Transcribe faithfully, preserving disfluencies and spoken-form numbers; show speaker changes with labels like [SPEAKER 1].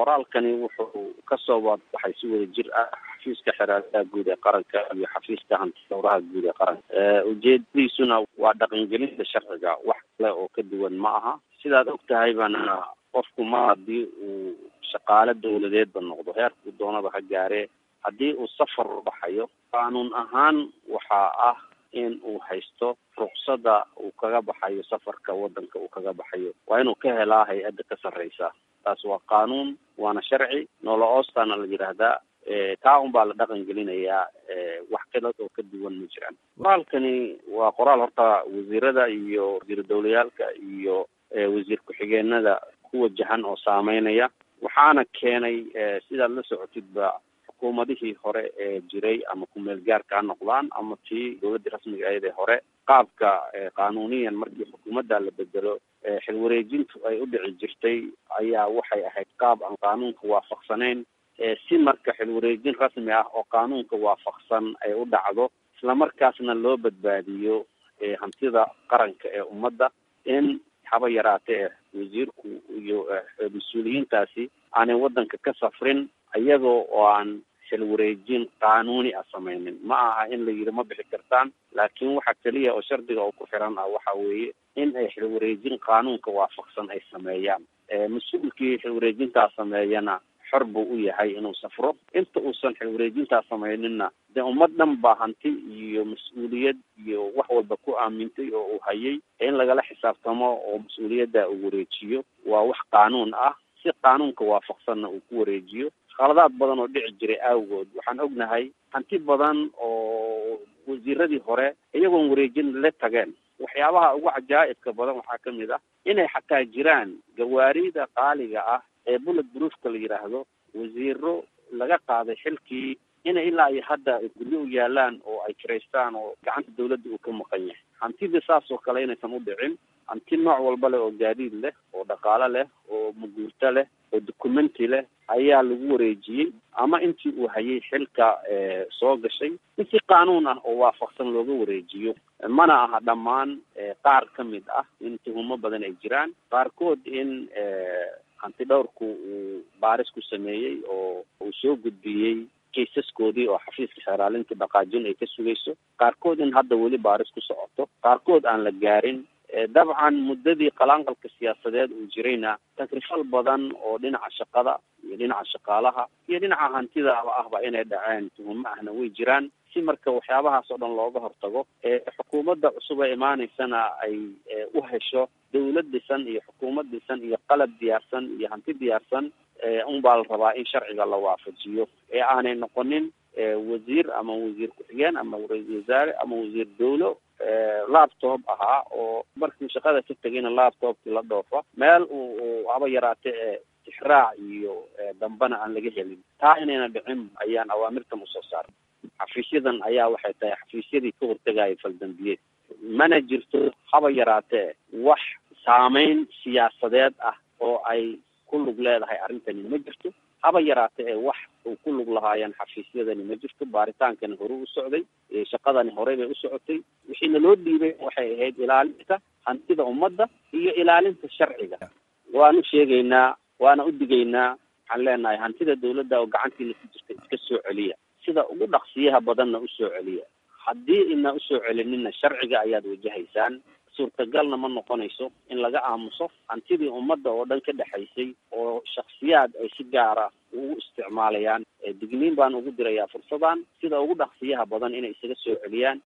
[SPEAKER 1] qoraalkani wuxuu ka soo waxay si wada jir ah xafiiska xeraalaha guud ee qaranka iyo xafiiska hantidhawraha guud ee qaranka ujeedadiisuna waa dhaqangelinta sharciga wax kale oo ka duwan ma aha sidaad og tahay baana qofku ma haddii uu shaqaale dawladeedba noqdo heerkuu doonaba ha gaaree haddii uu safar baxayo qaanuun ahaan waxaa ah in uu haysto ruksada uu kaga baxayo safarka wadanka uu kaga baxayo waa inuu ka helaa hay-adda ka sarreysa taas waa qaanuun waana sharci noola oostana la yidhaahdaa taa un baa la dhaqan gelinayaa wax kale oo ka duwan ma jiraan qoraalkani waa qoraal horta wasiirada iyo wasiir dawlayaalka iyo wasiir ku-xigeenada ku wajahan oo saameynaya waxaana keenay sidaad la socotidba xukuumadihii hore ee jiray ama ku-meel gaarka ha noqdaan ama tii dawladda rasmiga ahayd ee hore qaabka qaanuuniyan markii xukuumadda la bedelo xil wareejintu ay u dhici jirtay ayaa waxay ahayd qaab aan qaanuunka waafaqsanayn si marka xil wareejin rasmi ah oo qaanuunka waafaqsan ay u dhacdo islamarkaasna loo badbaadiyo hantida qaranka ee ummadda in haba yaraatee wasiirku iyo mas-uuliyiintaasi aanay wadanka ka safrin iyagoo oo aan xil wareejin qaanuuni ah samaynin ma aha in la yidhi ma bixi kartaan laakiin waxa keliya oo shardiga oo ku xiran ah waxa weeye in ay xil wareejin qaanuunka waafaqsan ay sameeyaan mas-uulkii xil wareejintaa sameeyana xor buu u yahay inuu safro inta uusan xil wareejintaa samayninna dee ummad dhan baa hanti iyo mas-uuliyad iyo wax walba ku aamintay oo uu hayay in lagala xisaabtamo oo mas-uuliyadda uu wareejiyo waa wax qaanuun ah si qaanuunka waafaqsanna uu ku wareejiyo khaladaad badan oo dhici jiray awgood waxaan ognahay hanti badan oo wasiiradii hore iyagoon wareejin la tageen waxyaabaha ugu cajaa'ibka badan waxaa ka mid ah inay xataa jiraan gawaarida qaaliga ah ee bullet proofka la yidhaahdo wasiiro laga qaaday xilkii inay ilaa iyo hadda guryo u yaalaan oo ay kiraystaan oo gacanta dawladda uu ka maqan yahay hantidii saas oo kale inaysan u dhicin hanti nooc walba leh oo gaadiid leh oo dhaqaalo leh oo maguurto leh oo documenti leh ayaa lagu wareejiyey ama intii uu hayay xilka soo gashay in si qaanuun ah oo waafaqsan looga wareejiyo mana aha dhammaan qaar ka mid ah in tuhumo badan ay jiraan qaarkood in hanti dhowrku uu baaris ku sameeyey oo uu soo gudbiyey kaysaskoodii oo xafiiska xeeraalinta dhaqaajin ay ka sugayso qaarkood in hadda weli baaris ku socoto qaarkood aan la gaarin dabcan muddadii qalaanqalka siyaasadeed uu jirayna takrifal badan oo dhinaca shaqada iyo dhinaca shaqaalaha iyo dhinaca hantidaaba ahba inay dhaceen tuhumo ahna way jiraan si marka waxyaabahaas oo dhan looga hortago xukuumadda cusub ee imaaneysana ay u hesho dawlad dhisan iyo xukuumad dhisan iyo qalab diyaarsan iyo hanti diyaarsan un baa la rabaa in sharciga la waafajiyo ee aanay noqonin wasiir ama wasiir ku-xigeen ama ra-iisul wasaare ama wasiir dawlo laptop ahaa oo markii shaqada ka tegayna laptopkii la dhoofa meel uu haba yaraatee tixraac iyo dambana aan laga helin taa inayna dhicin ayaan awaamirtan usoo saaray xafiisyadan ayaa waxay tahay xafiisyadii ka hortegaya faldambiyeed mana jirto haba yaraatee wax saameyn siyaasadeed ah oo ay ku lug leedahay arrintani ma jirto haba yaraatee ee wax uu ku lug lahaayeen xafiisyadani ma jirto baaritaankani hore u socday shaqadani horey bay u socotay wixiina loo dhiibay waxay ahayd ilaalinta hantida ummadda iyo ilaalinta sharciga waanu sheegaynaa waana u digaynaa waxaan leenahay hantida dawladda oo gacantiina ku jirta iska soo celiya sida ugu dhaqsiyaha badanna usoo celiya haddii ina usoo celinina sharciga ayaad wajahaysaan suurtagalna ma noqonayso in laga aamuso hantidii ummadda oo dhan ka dhexaysay oo shaksiyaad ay si gaara ugu isticmaalayaan digniin baan ugu dirayaa fursadan sida ugu dhaqsiyaha badan inay isaga soo celiyaan